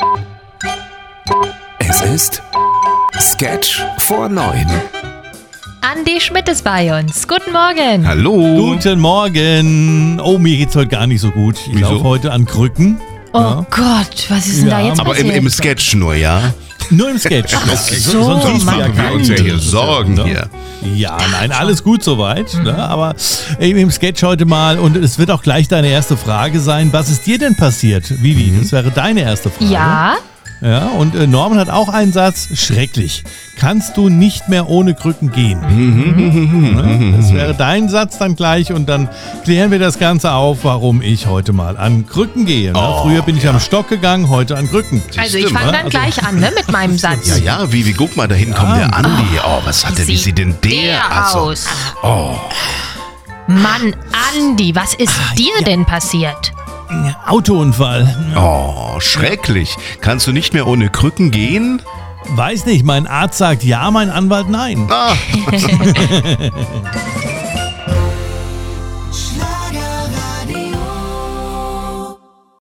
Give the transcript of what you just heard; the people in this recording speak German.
Es ist Sketch vor 9. Andi Schmidt ist bei uns. Guten Morgen. Hallo. Guten Morgen. Oh, mir geht's heute gar nicht so gut. Ich Wieso? laufe heute an Krücken. Oh Gott, was ist denn da jetzt Aber passiert? im Sketch nur, ja? Nur im Sketch. so, Sonst siehst du ja Machen wir gar uns ja nicht. hier Sorgen Ne? hier. Ja, nein, alles gut soweit. Ne? Aber eben im Sketch heute mal, und es wird auch gleich deine erste Frage sein. Was ist dir denn passiert, Vivi? Das wäre deine erste Frage. Ja, Ja, und Norman hat auch einen Satz. Schrecklich. Kannst du nicht mehr ohne Krücken gehen? Ne? Das wäre dein Satz dann gleich, und dann klären wir das Ganze auf, warum ich heute mal an Krücken gehe. Ne? Früher bin ich am Stock gegangen, heute an Krücken. also ich Stimmt, fange ne? dann gleich an, ne, mit meinem Satz. Ja, ja, Vivi, guck mal, da hinten kommt der Andi. Oh, was hat der, wie sieht denn der aus? Oh, Mann, Andi, was ist dir denn passiert? Autounfall. oh, schrecklich. Kannst du nicht mehr ohne Krücken gehen? Weiß nicht, mein Arzt sagt ja, mein Anwalt nein. Ah.